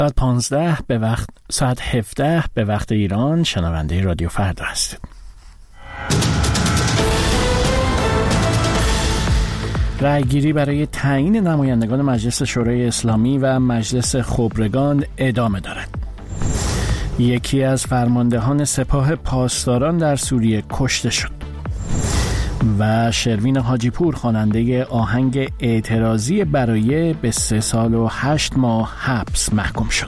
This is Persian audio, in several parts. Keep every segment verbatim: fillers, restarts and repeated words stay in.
ساعت پانزده به وقت ساعت هفده به وقت ایران شنونده رادیو فردا هستید. رأیگیری برای تعیین نمایندگان مجلس شورای اسلامی و مجلس خبرگان ادامه دارد. یکی از فرماندهان سپاه پاسداران در سوریه کشته شد و شروین حاجی پور خواننده آهنگ اعتراضی برای به سه سال و هشت ماه حبس محکوم شد.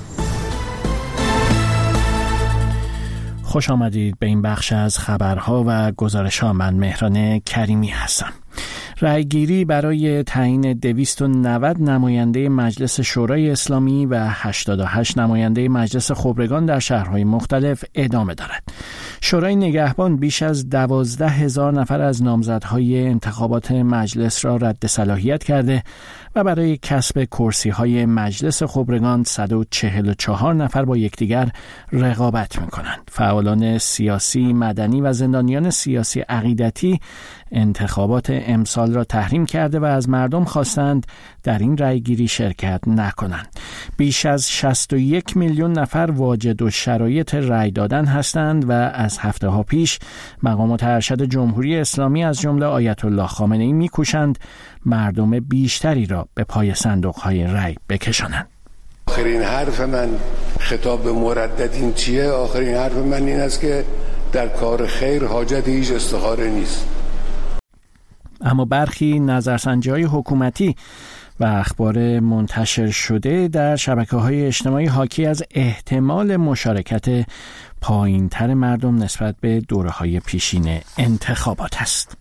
خوش آمدید به این بخش از خبرها و گزارش‌ها. من مهران کریمی هستم. رأیگیری برای تعیین دویست و نود نماینده مجلس شورای اسلامی و هشتاد و هشت نماینده مجلس خبرگان در شهرهای مختلف ادامه دارد. شورای نگهبان بیش از دوازده هزار نفر از نامزدهای انتخابات مجلس را رد صلاحیت کرده و برای کسب کرسی‌های مجلس خبرگان صد و چهل و چهار نفر با یکدیگر رقابت می‌کنند. فعالان سیاسی، مدنی و زندانیان سیاسی عقیدتی انتخابات امسال را تحریم کرده و از مردم خواستند در این رأیگیری شرکت نکنند. بیش از شصت و یک میلیون نفر واجد و شرایط رأی دادن هستند و از هفته ها پیش مقامات ارشد جمهوری اسلامی از جمله آیت الله خامنه ای می‌کوشند مردم بیشتری را به پای صندوق‌های رأی بکشانند. آخرین حرف من خطاب به مرددین چیه؟ آخرین حرف من این است که در کار خیر حاجت هیچ استخاره نیست. اما برخی نظرسنجی‌های حکومتی و اخبار منتشر شده در شبکه‌های اجتماعی حاکی از احتمال مشارکت پایین‌تر مردم نسبت به دوره‌های پیشین انتخابات است.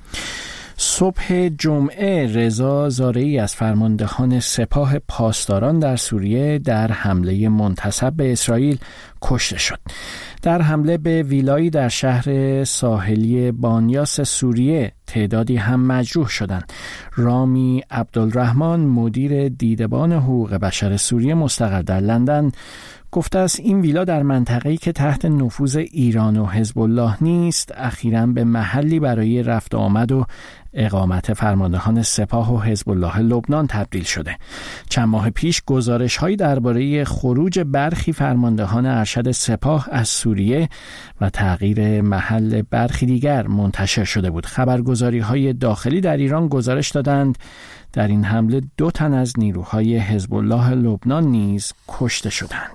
صبح جمعه رضا زارعی از فرماندهان سپاه پاسداران در سوریه در حمله منتسب به اسرائیل کشته شد. در حمله به ویلایی در شهر ساحلی بانیاس سوریه تعدادی هم مجروح شدند. رامی عبدالرحمن مدیر دیدبان حقوق بشر سوریه مستقر در لندن گفته است این ویلا در منطقه‌ای که تحت نفوذ ایران و حزب الله نیست اخیراً به محلی برای رفت و آمد و اقامت فرماندهان سپاه و حزب الله لبنان تبدیل شده. چند ماه پیش گزارش‌هایی درباره خروج برخی فرماندهان ارشد سپاه از سوریه و تغییر محل برخی دیگر منتشر شده بود. خبرگزاری‌های داخلی در ایران گزارش دادند در این حمله دو تن از نیروهای حزب الله لبنان نیز کشته شدند.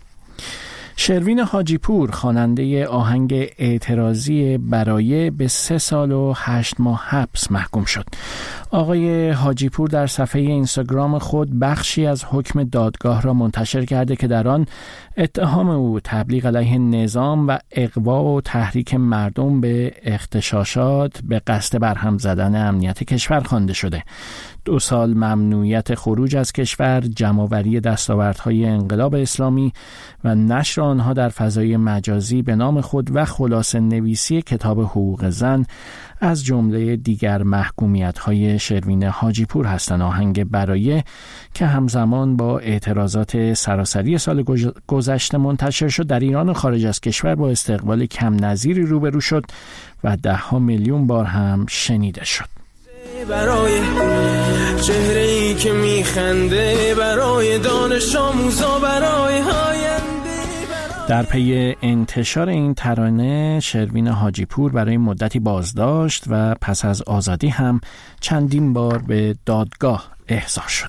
شروین حاجی پور خواننده آهنگ اعتراضی برای به سه سال و هشت ماه حبس محکوم شد. آقای حاجی پور در صفحه اینستاگرام خود بخشی از حکم دادگاه را منتشر کرده که در آن اتهام او تبلیغ علیه نظام و اغوا و تحریک مردم به اغتشاشات به قصد برهم زدن امنیت کشور خوانده شده. دو سال ممنوعیت خروج از کشور، جمع‌آوری دستاوردهای انقلاب اسلامی و نشر آنها در فضای مجازی به نام خود و خلاصه نویسی کتاب حقوق زن از جمله دیگر محکومیت‌های شروین حاجی پور هستند. آهنگ برایه که همزمان با اعتراضات سراسری سال گذشته منتشر شد در ایران و خارج از کشور با استقبال کم نظیری روبرو شد و ده ها میلیون بار هم شنیده شد. برای چهره‌ای که میخنده، برای دانش آموزا، برای آینده. در پی انتشار این ترانه شروین حاجی پور برای مدتی بازداشت و پس از آزادی هم چندین بار به دادگاه احضار شد.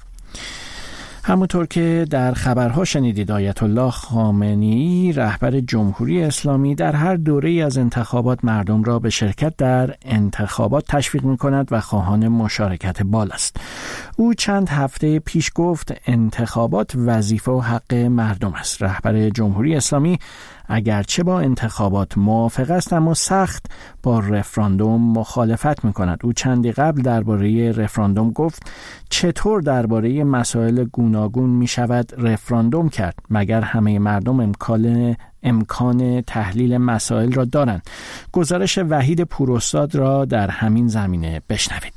همونطور که در خبرها شنیدید آیت الله خامنه‌ای رهبر جمهوری اسلامی در هر دوره‌ای از انتخابات مردم را به شرکت در انتخابات تشویق می‌کند و خواهان مشارکت بالاست. او چند هفته پیش گفت انتخابات وظیفه و حق مردم است. رهبر جمهوری اسلامی اگرچه با انتخابات موافق است اما سخت با رفراندوم مخالفت می‌کند. او چندی قبل درباره رفراندوم گفت چطور درباره مسائل گوناگون می‌شود رفراندوم کرد مگر همه مردم امکان امکان تحلیل مسائل را دارند. گزارش وحید پوراستاد را در همین زمینه بشنوید.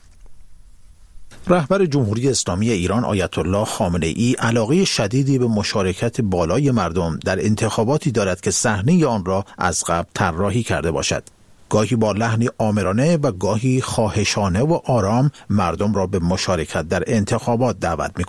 رهبر جمهوری اسلامی ایران آیت الله خامنه ای علاقه شدیدی به مشارکت بالای مردم در انتخاباتی دارد که صحنه آن را از قبل طراحی کرده باشد. گاهی با لحنی آمرانه و گاهی خواهشانه و آرام مردم را به مشارکت در انتخابات دعوت می کند.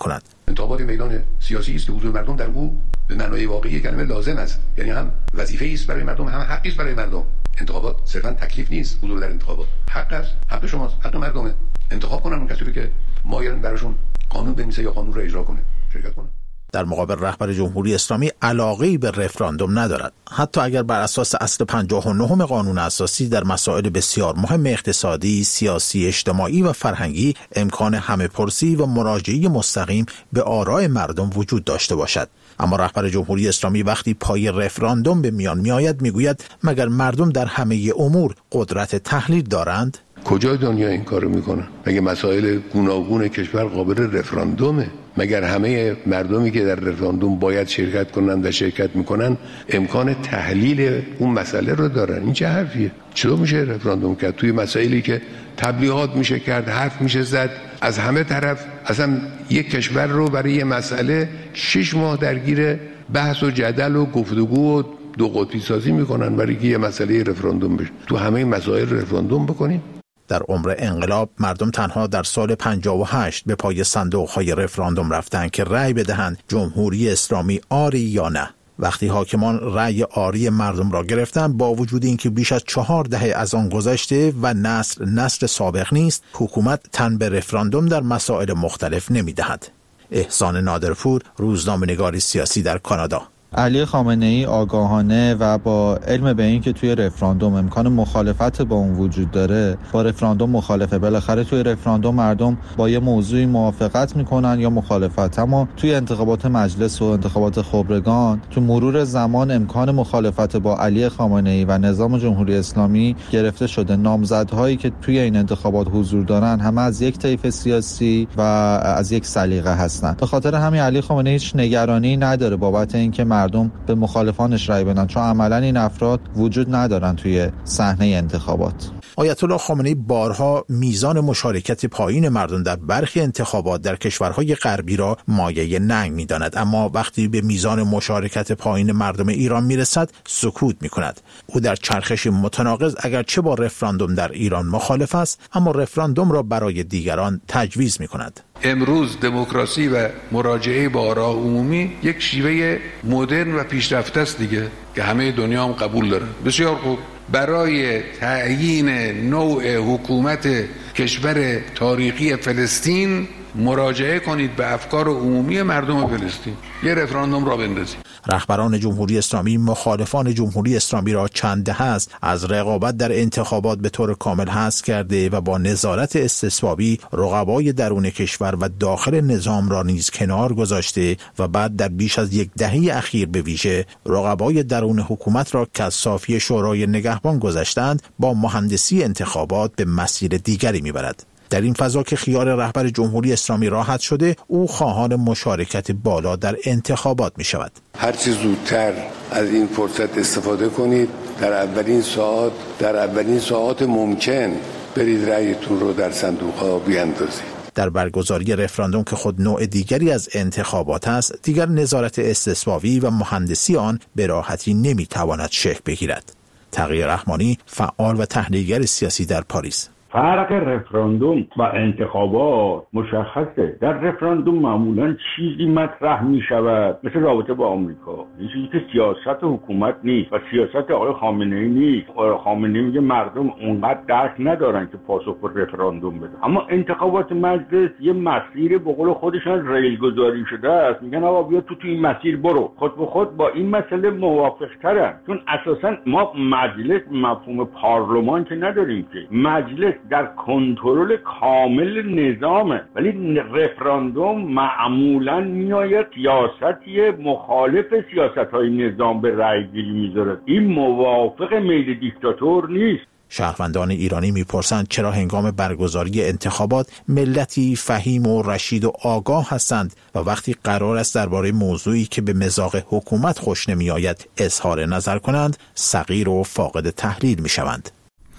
انتخابات میدان سیاسی است که حضور مردم در او به معنای واقعی کلمه لازم است، یعنی هم وظیفه است برای مردم، هم حقی است برای مردم. انتخابات صرفا تکلیف نیست، حضور در انتخابات حق است، حق شماست، حق مردمه. انتخاب کنن اون کسی که مایلن براشون قانون بنویسه یا قانون رو اجرا کنه، شرکت کنه. در مقابل رهبر جمهوری اسلامی علاقه‌ای به رفراندوم ندارد، حتی اگر بر اساس اصل پنجاه و نه قانون اساسی در مسائل بسیار مهم اقتصادی، سیاسی، اجتماعی و فرهنگی امکان همه‌پرسی و مراجعه مستقیم به آراء مردم وجود داشته باشد. اما رهبر جمهوری اسلامی وقتی پای رفراندوم به میان میآید میگوید مگر مردم در همه امور قدرت تحلیل دارند؟ کجای دنیا این کارو میکنن؟ مگه مسائل گوناگون کشور قابل رفراندومه؟ مگر همه مردمی که در رفراندوم باید شرکت کنند و شرکت میکنن امکان تحلیل اون مسئله رو دارن؟ این چه حرفیه؟ چطور میشه رفراندوم کرد توی مسائلی که تبلیغات میشه کرد، حرف میشه زد از همه طرف؟ اصلا یک کشور رو برای یه مسئله شش ماه درگیر بحث و جدل و گفتگو و دو قطبی سازی میکنن برای که یه مسئله رفراندوم بشه. تو همه مسائل رفراندوم بکنیم؟ در عمر انقلاب مردم تنها در سال پنجاه و هشت به پای صندوق‌های رفراندوم رفتند که رأی بدهند جمهوری اسلامی آری یا نه. وقتی حاکمان رأی آری مردم را گرفتند، با وجود اینکه بیش از چهار دهه از آن گذشته و نسل نسل سابق نیست، حکومت تن به رفراندوم در مسائل مختلف نمی‌دهد. احسان نادرپور، روزنامه‌نگاری سیاسی در کانادا. علی خامنه ای آگاهانه و با علم به این که توی رفراندوم امکان مخالفت با اون وجود داره، با رفراندوم مخالفه. بالاخره توی رفراندوم مردم با یه موضوعی موافقت میکنن یا مخالفت، اما توی انتخابات مجلس و انتخابات خبرگان تو مرور زمان امکان مخالفت با علی خامنه ای و نظام جمهوری اسلامی گرفته شده. نامزدهایی که توی این انتخابات حضور دارن همه از یک طیف سیاسی و از یک سلیقه هستن. به خاطر همین علی خامنه ای هیچ نگرانی نداره بابت اینکه مردم به مخالفانش رای بدن، چون عملاً این افراد وجود ندارن توی صحنه انتخابات. آیت الله خامنه‌ای بارها میزان مشارکت پایین مردم در برخی انتخابات در کشورهای غربی را مایه ننگ می‌داند، اما وقتی به میزان مشارکت پایین مردم ایران میرسد سکوت می‌کند. او در چرخش متناقض اگرچه با رفراندوم در ایران مخالف است، اما رفراندوم را برای دیگران تجویز می‌کند. امروز دموکراسی و مراجعه با آراء عمومی یک شیوه مدرن و پیشرفته است دیگه که همه دنیا هم قبول داره. بسیار خوب. برای تعیین نوع حکومت کشور تاریخی فلسطین مراجعه کنید به افکار عمومی مردم فلسطین، یه رفراندوم را بندازید. رهبران جمهوری اسلامی مخالفان جمهوری اسلامی را چند دهه است از رقابت در انتخابات به طور کامل حذف کرده و با نظارت استثبابی رقبای درون کشور و داخل نظام را نیز کنار گذاشته و بعد در بیش از یک دهه اخیر به ویژه رقبای درون حکومت را که از صافی شورای نگهبان گذاشتند با مهندسی انتخابات به مسیر دیگری میبرد. در این فضا که خیال رهبر جمهوری اسلامی راحت شده، او خواهان مشارکت بالا در انتخابات می شود. هرچی زودتر از این فرصت استفاده کنید، در اولین ساعت در اولین ساعت ممکن برید رأیتون رو در صندوق‌ها بیاندازید. در برگزاری رفراندوم که خود نوع دیگری از انتخابات است، دیگر نظارت استثبابی و مهندسی آن به راحتی نمی تواند شکل بگیرد. تقی رحمانی، فعال و تحلیلگر سیاسی در پاریس. فرق رفراندوم و انتخابات مشخصه. در رفراندوم معمولا چیزی مطرح می شود مثل رابطه با آمریکا، این چیزی که سیاست حکومت نیست و سیاست آقای خامنه ای نیست. آقای خامنه ای میگه مردم اونقدر درک ندارن که پاسخ به رفراندوم بدن. اما انتخابات مجلس یه مسیر به قول خودشان ریل گذاری شده است، میگن آقا بیا تو تو این مسیر برو. خود به خود با این مسئله موافق ترن، چون اساسا ما مجلس مفهوم پارلمان که نداریم که. مجلس در کنترل کامل نظامه، ولی رفراندوم معمولا میآید سیاستی مخالف سیاست‌های نظام به رأی گیری میذاره. این موافق میل دیکتاتور نیست. شهروندان ایرانی میپرسند چرا هنگام برگزاری انتخابات ملتی فهیم و رشید و آگاه هستند و وقتی قرار است درباره موضوعی که به مذاق حکومت خوش نمیآید اظهار نظر کنند صغیر و فاقد تحلیل میشوند.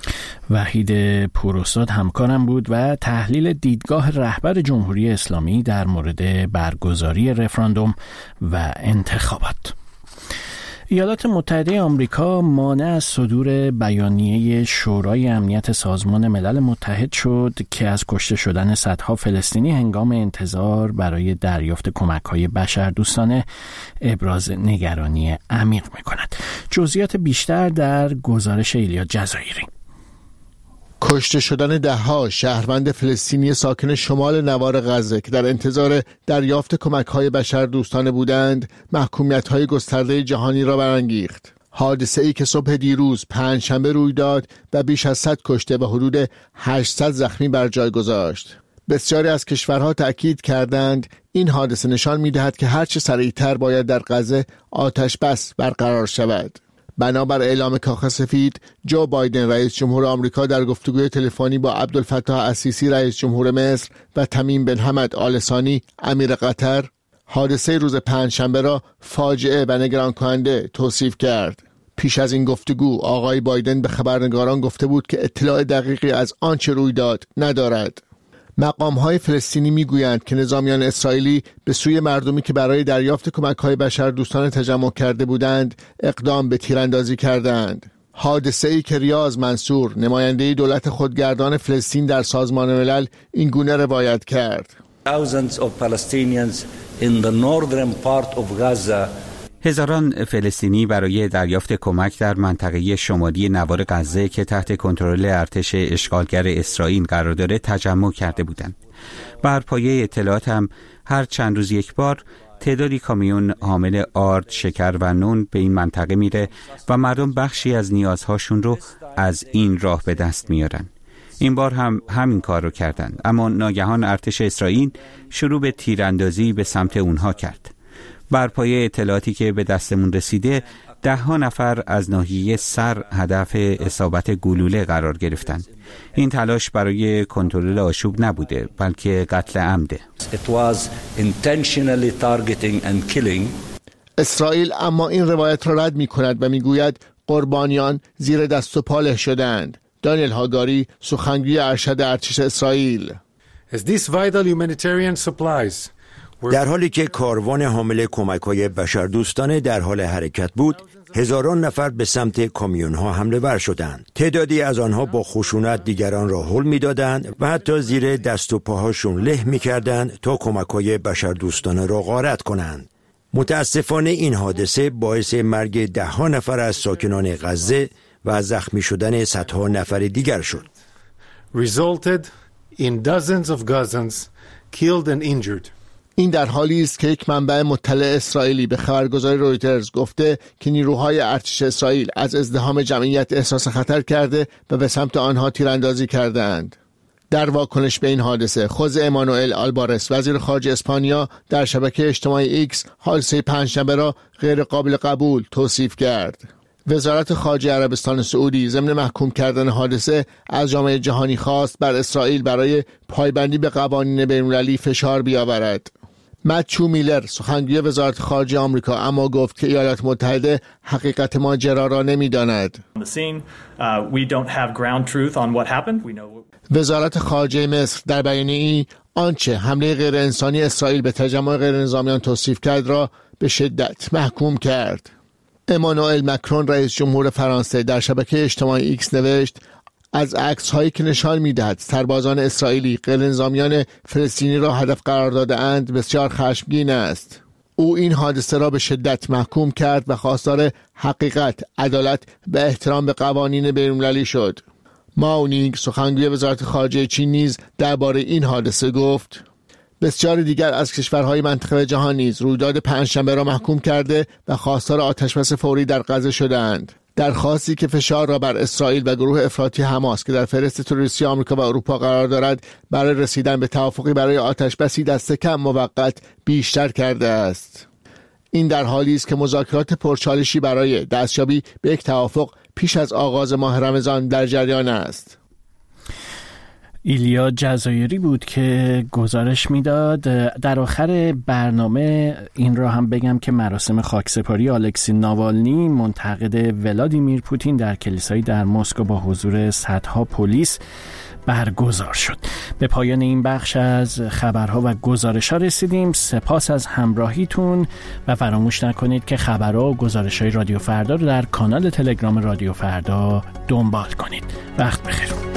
وحید پوراستاد همکارم بود و تحلیل دیدگاه رهبر جمهوری اسلامی در مورد برگزاری رفراندوم و انتخابات. ایالات متحده آمریکا مانع از صدور بیانیه شورای امنیت سازمان ملل متحد شد که از کشته شدن صدها فلسطینی هنگام انتظار برای دریافت کمک‌های بشردوستانه ابراز نگرانی عمیق می‌کند. جزئیات بیشتر در گزارش ایلیا جزایری. کشته شدن ده‌ها شهروند فلسطینی ساکن شمال نوار غزه که در انتظار دریافت کمک‌های بشردوستانه بودند، محکومیت‌های گسترده جهانی را برانگیخت. حادثه‌ای که صبح دیروز پنجشنبه روی داد و بیش از صد کشته و حدود هشتصد زخمی بر جای گذاشت. بسیاری از کشورها تأکید کردند این حادثه نشان می‌دهد که هرچه سریعتر باید در غزه آتش بس برقرار شود. بنابر اعلام کاخ سفید، جو بایدن رئیس جمهور آمریکا در گفتگوی تلفنی با عبدالفتاح السیسی رئیس جمهور مصر و تمیم بن حمد آل ثانی امیر قطر حادثه روز پنجشنبه را فاجعه و نگران کننده توصیف کرد. پیش از این گفتگو آقای بایدن به خبرنگاران گفته بود که اطلاع دقیقی از آنچه روی داد ندارد. مقام‌های فلسطینی می‌گویند که نظامیان اسرائیلی به سوی مردمی که برای دریافت کمک‌های بشردوستانه تجمع کرده بودند اقدام به تیراندازی کردند. حادثه‌ای که ریاض منصور نماینده دولت خودگردان فلسطین در سازمان ملل این گونه روایت کرد. Thousands of Palestinians in the northern part of Gaza هزاران فلسطینی برای دریافت کمک در منطقه شمالی نوار غزه که تحت کنترل ارتش اشغالگر اسرائیل قرار داره تجمع کرده بودند. بر پایه اطلاعات هم هر چند روز یک بار تعدادی کامیون حامل آرد، شکر و نون به این منطقه میره و مردم بخشی از نیازهاشون رو از این راه به دست میارن. این بار هم همین کار رو کردن، اما ناگهان ارتش اسرائیل شروع به تیراندازی به سمت اونها کرد. بر پایه اطلاعاتی که به دستمون رسیده، ده ها نفر از ناحیه سر هدف اصابت گلوله قرار گرفتند. این تلاش برای کنترل آشوب نبوده، بلکه قتل عمده. It was intentionally targeting and killing. اسرائیل اما این روایت را رد می کند و می گوید قربانیان زیر دست و پا له شدند. دانیل هاگاری، سخنگوی ارشد ارتش اسرائیل: As these vital humanitarian supplies در حالی که کاروان حامل کمک‌های بشردوستانه در حال حرکت بود، هزاران نفر به سمت کامیون‌ها حمله ور شدند. تعدادی از آنها با خشونت دیگران را هل می‌دادند و حتی زیر دست و پاهاشون له می‌کردند تا کمک‌های بشردوستانه را غارت کنند. متاسفانه این حادثه باعث مرگ ده‌ها نفر از ساکنان غزه و زخمی شدن صدها نفر دیگر شد. resulted in dozens of Gazans killed and injured. این در حالی است که یک منبع مطلع اسرائیلی به خبرگزاری رویترز گفته که نیروهای ارتش اسرائیل از ازدحام جمعیت احساس خطر کرده و به سمت آنها تیراندازی کردند. در واکنش به این حادثه، خوزه امانوئل آلبارس وزیر خارجه اسپانیا در شبکه اجتماعی ایکس حادثه پنجشنبه را غیر قابل قبول توصیف کرد. وزارت خارجه عربستان سعودی ضمن محکوم کردن حادثه از جامعه جهانی خواست بر اسرائیل برای پایبندی به قوانین بین‌المللی فشار بیاورد. متیو میلر سخنگوی وزارت خارجه آمریکا اما گفت که ایالات متحده حقیقت ماجرا را نمی‌داند. وزارت خارجه مصر در بیانیه‌ای آنچه حمله غیر انسانی اسرائیل به تجمع غیر نظامیان توصیف کرد را به شدت محکوم کرد. امانوئل مکرون رئیس جمهور فرانسه در شبکه اجتماعی ایکس نوشت از عکس‌هایی که نشان می‌دهد سربازان اسرائیلی غیرنظامیان فلسطینی را هدف قرار داده‌اند بسیار خشمگین است. او این حادثه را به شدت محکوم کرد و خواستار حقیقت، عدالت و احترام به قوانین بین‌المللی شد. ماو نینگ سخنگوی وزارت خارجه چین نیز درباره این حادثه گفت بسیاری دیگر از کشورهای منطقه جهان نیز رویداد پنجشنبه را محکوم کرده و خواستار آتشبس فوری در غزه شدند. درخواستی که فشار را بر اسرائیل و گروه افراطی حماس که در فهرست تروریستی آمریکا و اروپا قرار دارد برای رسیدن به توافقی برای آتشبسی دست کم موقت بیشتر کرده است. این در حالی است که مذاکرات پرچالشی برای دستیابی به یک توافق پیش از آغاز ماه رمضان در جریان است. ایلیا جزایری بود که گزارش میداد. در آخر برنامه این را هم بگم که مراسم خاکسپاری الکسی ناوالنی منتقد ولادیمیر پوتین در کلیسایی در مسکو با حضور صدها پلیس برگزار شد. به پایان این بخش از خبرها و گزارش‌ها رسیدیم. سپاس از همراهیتون و فراموش نکنید که خبرها و گزارش‌های رادیو فردا رو در کانال تلگرام رادیو فردا دنبال کنید. وقت بخیر.